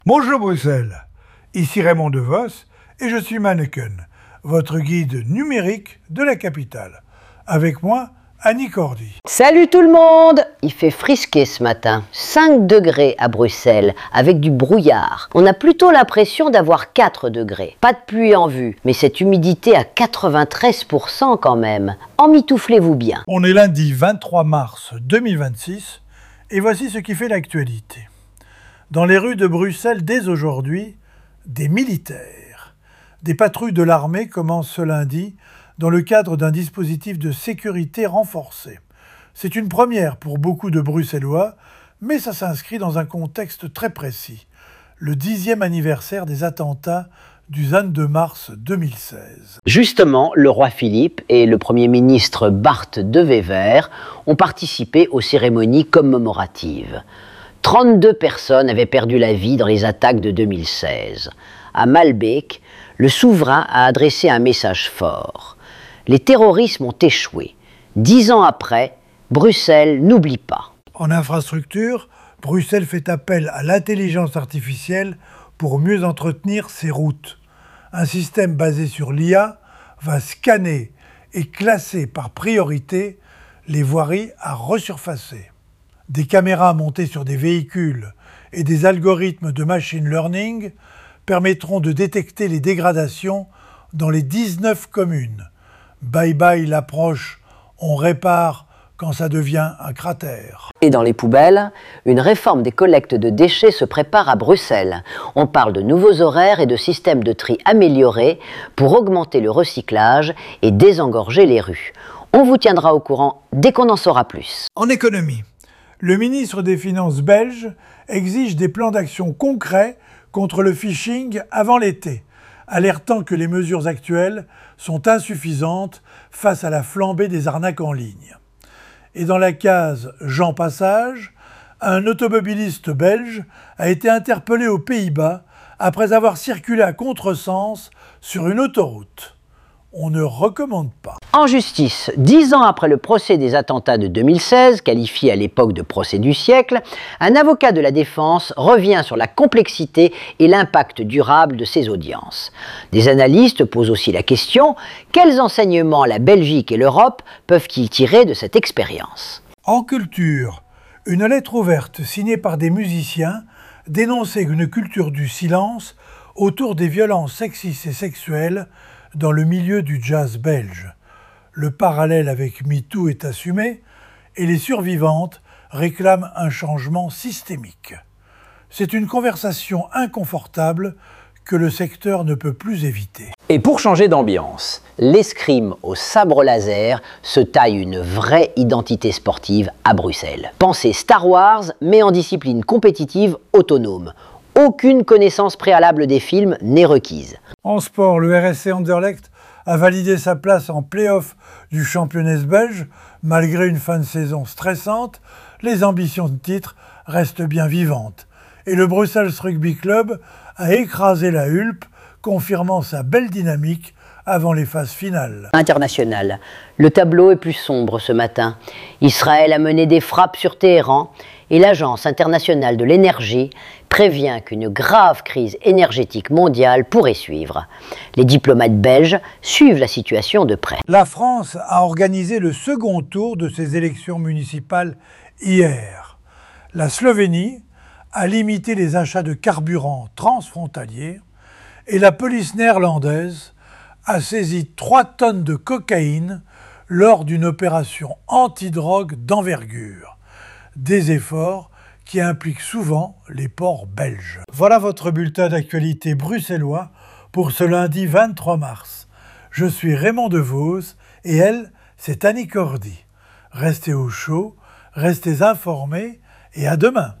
Bonjour Bruxelles, ici Raymond DeVos et je suis Manneken, votre guide numérique de la capitale. Avec moi, Annie Cordy. Salut tout le monde! Il fait frisquer ce matin, 5 degrés à Bruxelles, avec du brouillard. On a plutôt l'impression d'avoir 4 degrés. Pas de pluie en vue, mais cette humidité à 93% quand même. Emmitouflez-vous bien. On est lundi 23 mars 2026 et voici ce qui fait l'actualité. Dans les rues de Bruxelles, dès aujourd'hui, des militaires. Des patrouilles de l'armée commencent ce lundi dans le cadre d'un dispositif de sécurité renforcé. C'est une première pour beaucoup de Bruxellois, mais ça s'inscrit dans un contexte très précis. Le 10e anniversaire des attentats du 22 mars 2016. Justement, le roi Philippe et le Premier ministre Bart de Wever ont participé aux cérémonies commémoratives. 32 personnes avaient perdu la vie dans les attaques de 2016. À Malbec, le souverain a adressé un message fort. Les terroristes ont échoué. 10 ans après, Bruxelles n'oublie pas. En infrastructure, Bruxelles fait appel à l'intelligence artificielle pour mieux entretenir ses routes. Un système basé sur l'IA va scanner et classer par priorité les voiries à resurfacer. Des caméras montées sur des véhicules et des algorithmes de machine learning permettront de détecter les dégradations dans les 19 communes. Bye bye l'approche, on répare quand ça devient un cratère. Et dans les poubelles, une réforme des collectes de déchets se prépare à Bruxelles. On parle de nouveaux horaires et de systèmes de tri améliorés pour augmenter le recyclage et désengorger les rues. On vous tiendra au courant dès qu'on en saura plus. En économie, le ministre des Finances belge exige des plans d'action concrets contre le phishing avant l'été, alertant que les mesures actuelles sont insuffisantes face à la flambée des arnaques en ligne. Et dans la case Jean Passage, un automobiliste belge a été interpellé aux Pays-Bas après avoir circulé à contresens sur une autoroute. On ne recommande pas. En justice, 10 ans après le procès des attentats de 2016, qualifié à l'époque de procès du siècle, un avocat de la défense revient sur la complexité et l'impact durable de ces audiences. Des analystes posent aussi la question, quels enseignements la Belgique et l'Europe peuvent-ils tirer de cette expérience? En culture, une lettre ouverte signée par des musiciens dénonçait une culture du silence autour des violences sexistes et sexuelles dans le milieu du jazz belge. Le parallèle avec MeToo est assumé et les survivantes réclament un changement systémique. C'est une conversation inconfortable que le secteur ne peut plus éviter. Et pour changer d'ambiance, l'escrime au sabre laser se taille une vraie identité sportive à Bruxelles. Pensez Star Wars, mais en discipline compétitive autonome. Aucune connaissance préalable des films n'est requise. En sport, le RSC Anderlecht a validé sa place en play-off du championnat belge. Malgré une fin de saison stressante, les ambitions de titre restent bien vivantes. Et le Brussels Rugby Club a écrasé la Hulpe, confirmant sa belle dynamique avant les phases finales. International. Le tableau est plus sombre ce matin. Israël a mené des frappes sur Téhéran et l'Agence internationale de l'énergie prévient qu'une grave crise énergétique mondiale pourrait suivre. Les diplomates belges suivent la situation de près. La France a organisé le second tour de ses élections municipales hier. La Slovénie a limité les achats de carburant transfrontaliers et la police néerlandaise a saisi 3 tonnes de cocaïne lors d'une opération antidrogue d'envergure. Des efforts qui impliquent souvent les ports belges. Voilà votre bulletin d'actualité bruxellois pour ce lundi 23 mars. Je suis Raymond DeVos et elle, c'est Annie Cordy. Restez au chaud, restez informés et à demain.